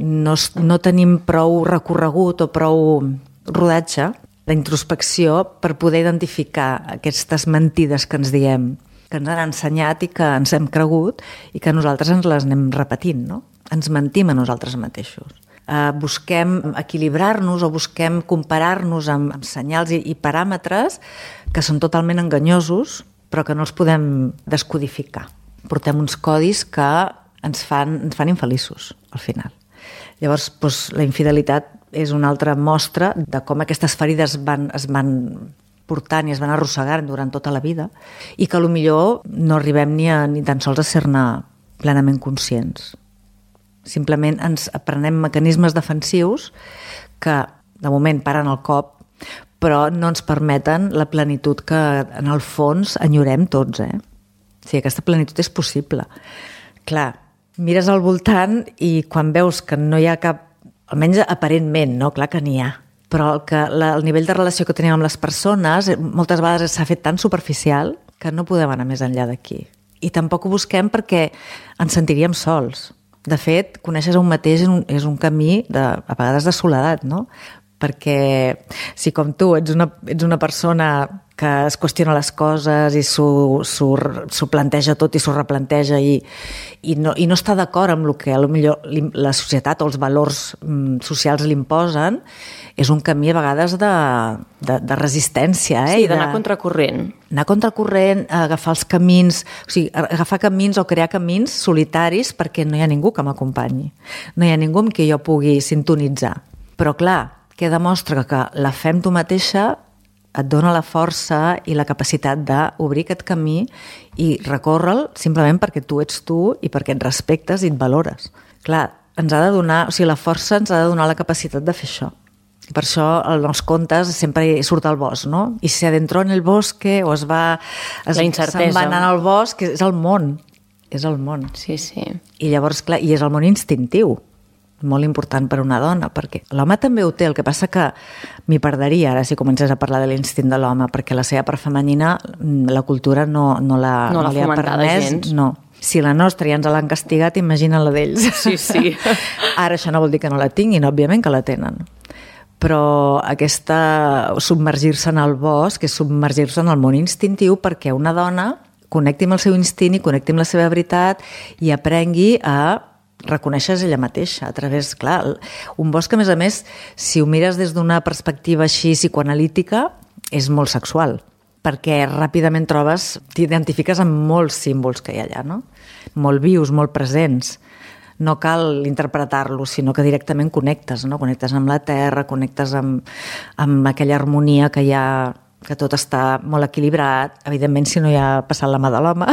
no tenim prou recorregut o prou rodatge d'introspecció per poder identificar aquestes mentides que ens diem, que ens han ensenyat i que ens hem cregut i que nosaltres ens les anem repetint, no? Ens mentim a nosaltres mateixos. Busquem equilibrar-nos o busquem comparar-nos amb senyals i paràmetres que són totalment enganyosos però que no els podem descodificar. Portem uns codis que ens fan infeliços al final. Llavors, la infidelitat és una altra mostra de com aquestes ferides es van portant i es van arrossegant durant tota la vida i que potser no arribem ni tan sols a ser-ne plenament conscients. Simplement ens aprenem mecanismes defensius que de moment paren el cop però no ens permeten la plenitud que en el fons enyorem tots. O sigui, aquesta plenitud és possible. Clar, mires al voltant i quan veus que no hi ha cap, almenys aparentment, no? Clar que n'hi ha, però el nivell de relació que tenim amb les persones moltes vegades s'ha fet tan superficial que no podem anar més enllà d'aquí. I tampoc ho busquem perquè ens sentiríem sols. De fet, conèixer un mateix és un camí a vegades de soledat, no? Perquè si com tu ets una persona que es qüestiona les coses i s'ho planteja tot i s'ho replanteja i no està d'acord amb el que potser la societat o els valors socials li imposen, és un camí a vegades de resistència. Sí, d'anar contracorrent. Anar contracorrent, agafar els camins, o sigui, agafar camins o crear camins solitaris perquè no hi ha ningú que m'acompanyi. No hi ha ningú amb qui jo pugui sintonitzar. Però clar, què demostra? Que la fe en tu mateixa et dona la força i la capacitat d'obrir aquest camí i recórre'l simplement perquè tu ets tu i perquè et respectes i et valores. Clar, ens ha de donar, o sigui, la força ens ha de donar la capacitat de fer això. Per això en els contes sempre surt al bosc, no? I si adentró en el bosque o se'n va anar al bosc, és el món. És el món. Sí, sí. I llavors, clar, i és el món instintiu. Molt important per una dona, perquè l'home també ho té, el que passa que m'hi perdria ara si comencés a parlar de l'instint de l'home, perquè la seva part femenina la cultura no li ha permès gens. No. Si la nostra ja ens l'han castigat, imagina la d'ells. Sí, sí. Ara això no vol dir que no la tinguin, òbviament que la tenen. Però aquesta submergir-se en el bosc és submergir-se en el món instintiu perquè una dona connecti amb el seu instint i connecti amb la seva veritat i aprengui a reconeixes ella mateixa a través, clar, un bosc que a més, si ho mires des d'una perspectiva així psicoanalítica, és molt sexual, perquè ràpidament t'identifiques amb molts símbols que hi ha allà, no? Molt vius, molt presents. No cal interpretar-los, sinó que directament connectes, no? Connectes amb la terra, connectes amb aquella harmonia que hi ha, que tot està molt equilibrat, evidentment si no hi ha passat la mà de l'home,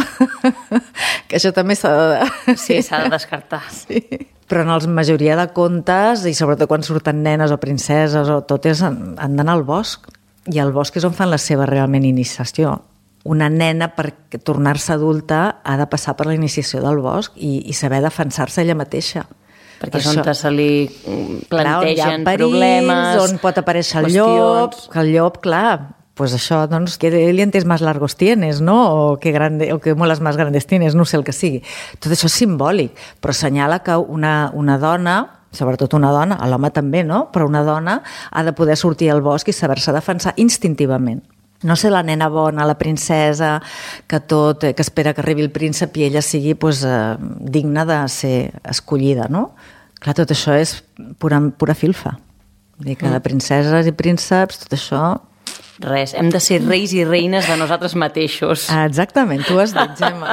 que això també s'ha de descartar. Sí. Però en la majoria de contes, i sobretot quan surten nenes o princeses, o tot han d'anar al bosc, i al bosc és on fan la seva realment iniciació. Una nena, per tornar-se adulta, ha de passar per la iniciació del bosc i saber defensar-se ella mateixa. Perquè és on se li plantegen problemes, on pot aparèixer el llop, que el llop, clar, pues això, doncs, que dientes más largos tienes, no? O que muelas más grandes tienes, no sé el que sigui. Tot això és simbòlic, però assenyala que una dona, sobretot una dona, l'home també, no? Però una dona ha de poder sortir al bosc i saber-se defensar instintivament. No ser la nena bona, la princesa, que espera que arribi el príncep i ella sigui digna de ser escollida, no? Clar, tot això és pura filfa. Vull dir que de princeses i prínceps, tot això... Res, hem de ser reis i reines de nosaltres mateixos. Exactament, tu has dit, Gemma.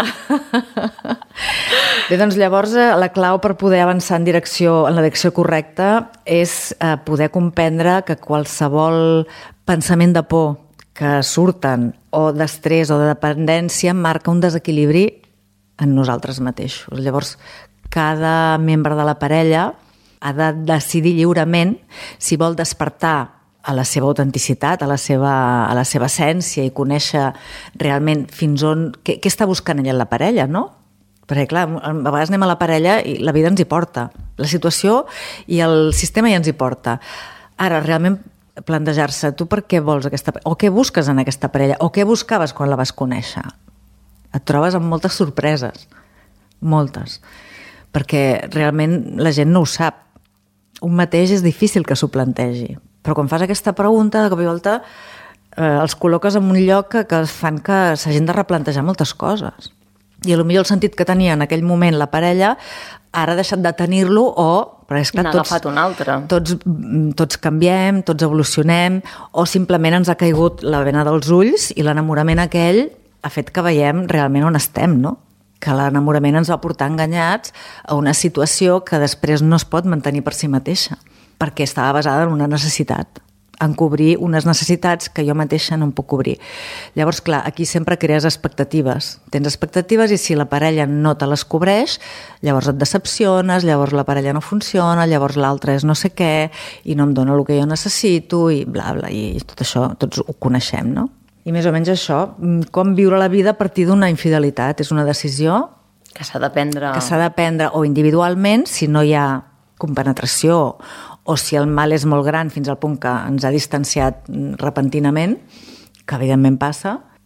Bé, doncs llavors la clau per poder avançar en la direcció correcta és poder comprendre que qualsevol pensament de por que surten o d'estrès o de dependència marca un desequilibri en nosaltres mateixos. Llavors, cada membre de la parella ha de decidir lliurement si vol despertar a la seva autenticitat, a la seva essència i conèixer realment fins on... Què està buscant ella en la parella, no? Perquè, clar, a vegades anem a la parella i la vida ens hi porta. La situació i el sistema ja ens hi porta. Ara, realment plantejar-se, tu per què vols aquesta parella? O què busques en aquesta parella? O què buscaves quan la vas conèixer? Et trobes amb moltes sorpreses. Moltes. Perquè realment la gent no ho sap. Un mateix és difícil que s'ho plantegi. Però quan fas aquesta pregunta, de cop i volta els col·loques en un lloc que fan que s'hagin de replantejar moltes coses. I potser el sentit que tenia en aquell moment la parella ara ha deixat de tenir-lo o... N'ha agafat un altre. Tots canviem, tots evolucionem, o simplement ens ha caigut la bena dels ulls i l'enamorament aquell ha fet que veiem realment on estem, no? Que l'enamorament ens va portar enganyats a una situació que després no es pot mantenir per si mateixa, perquè estava basada en una necessitat, en cobrir unes necessitats que jo mateixa no em puc cobrir. Llavors, clar, aquí sempre crees expectatives. Tens expectatives i si la parella no te les cobreix, llavors et decepciones, llavors la parella no funciona, llavors l'altre és no sé què, i no em dona el que jo necessito, i bla, bla, i tot això tots ho coneixem, no? I més o menys això, com viure la vida a partir d'una infidelitat. És una decisió que s'ha de prendre o individualment, si no hi ha compenetració o si el mal és molt gran fins al punt que ens ha distanciat repentinament, que evidentment passa,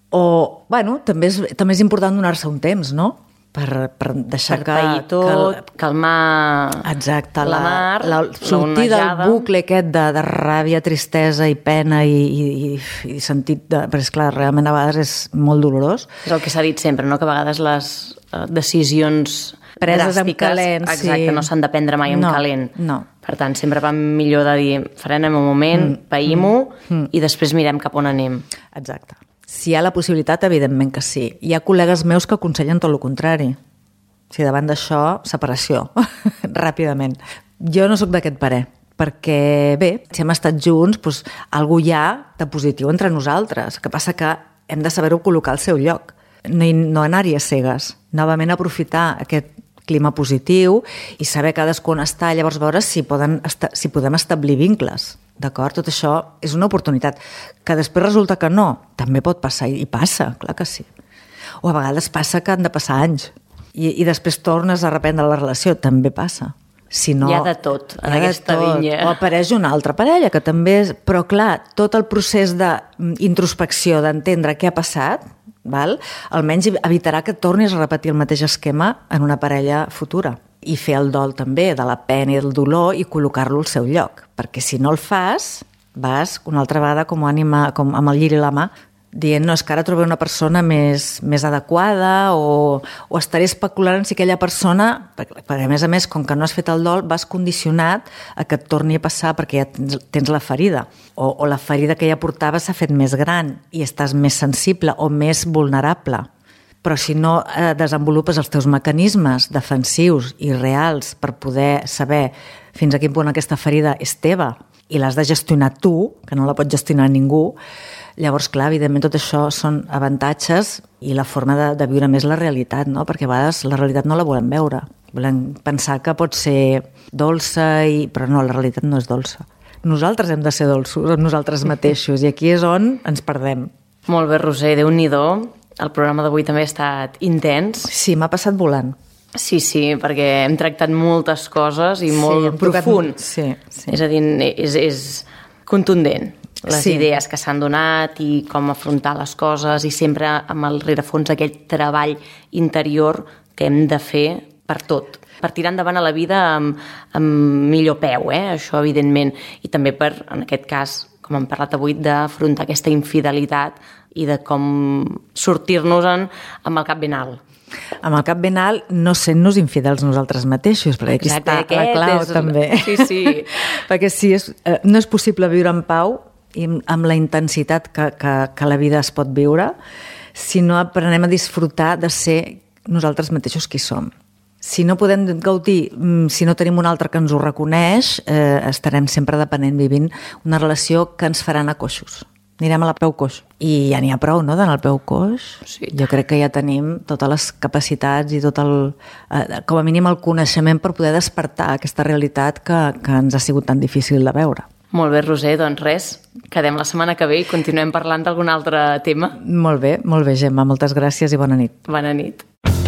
O, bueno, també és important donar-se un temps, no? Per deixar per pair tot, calmar exacte, la mar, sortir del bucle aquest de ràbia, tristesa i pena i sentit de... Perquè, esclar, realment a vegades és molt dolorós. És el que s'ha dit sempre, no? Que a vegades les decisions preses dràstiques, amb calent, exacte, no s'han de prendre mai amb calent. No. Per tant, sempre va millor de dir, frenem un moment, païm-ho i després mirem cap on anem. Exacte. Si hi ha la possibilitat, evidentment que sí. Hi ha col·legues meus que aconsellen tot el contrari. Si davant d'això, separació, ràpidament. Jo no sóc d'aquest parer, perquè bé, si hem estat junts, doncs, alguna hi ha de positiu entre nosaltres. El que passa que hem de saber-ho col·locar al seu lloc. No anar-hi a cegues. Novament aprofitar aquest clima positiu i saber cadascú on està, llavors veure si podem establir vincles. D'acord? Tot això és una oportunitat. Que després resulta que no, també pot passar, i passa, clar que sí. O a vegades passa que han de passar anys i després tornes a reprendre la relació, també passa. Si no, hi ha de tot en aquesta vinya. O apareix una altra parella que també és... Però clar, tot el procés d'introspecció, d'entendre què ha passat, val? Almenys evitarà que tornis a repetir el mateix esquema en una parella futura. I fer el dol també de la pena i del dolor i col·locar-lo al seu lloc. Perquè si no el fas, vas una altra vegada com amb el lliri a la mà, dient, no, és que ara trobaré una persona més adequada o estaré especulant si aquella persona, perquè a més, com que no has fet el dol, vas condicionat a que et torni a passar perquè ja tens la ferida. O la ferida que ja portaves s'ha fet més gran i estàs més sensible o més vulnerable. Però si no desenvolupes els teus mecanismes defensius i reals per poder saber fins a quin punt aquesta ferida és teva i l'has de gestionar tu, que no la pot gestionar ningú, llavors, clar, evidentment tot això són avantatges i la forma de viure més la realitat, no? Perquè a vegades la realitat no la volem veure. Volem pensar que pot ser dolça, però no, la realitat no és dolça. Nosaltres hem de ser dolços amb nosaltres mateixos i aquí és on ens perdem. Molt bé, Roser, Déu-n'hi-do. El programa d'avui també ha estat intens. Sí, m'ha passat volant. Sí, perquè hem tractat moltes coses i molt profund. Sí. És a dir, és contundent. Les idees que s'han donat i com afrontar les coses i sempre amb el rerefons aquell treball interior que hem de fer per tot. Per tirar endavant a la vida amb millor peu, això evidentment. I també per, en aquest cas, com hem parlat avui, d'afrontar aquesta infidelitat i de com sortir-nos-en amb el cap ben alt. Amb el cap ben alt, no sent-nos infidels nosaltres mateixos, perquè aquí està la clau també. Sí. Perquè no és possible viure en pau i amb la intensitat que la vida es pot viure si no aprenem a disfrutar de ser nosaltres mateixos qui som. Si no podem gaudir, si no tenim un altre que ens ho reconeix, estarem sempre depenent, vivint una relació que ens farà anar coixos. Anirem a la peu coix. I ja n'hi ha prou, no?, d'anar al peu coix. Sí. Jo crec que ja tenim totes les capacitats i tot com a mínim el coneixement per poder despertar aquesta realitat que ens ha sigut tan difícil de veure. Molt bé, Roser, doncs res, quedem la setmana que ve i continuem parlant d'algun altre tema. Molt bé, Gemma, moltes gràcies i bona nit. Bona nit.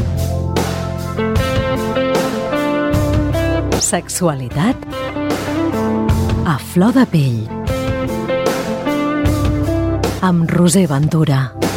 Sexualitat a flor de pell amb Roser Ventura.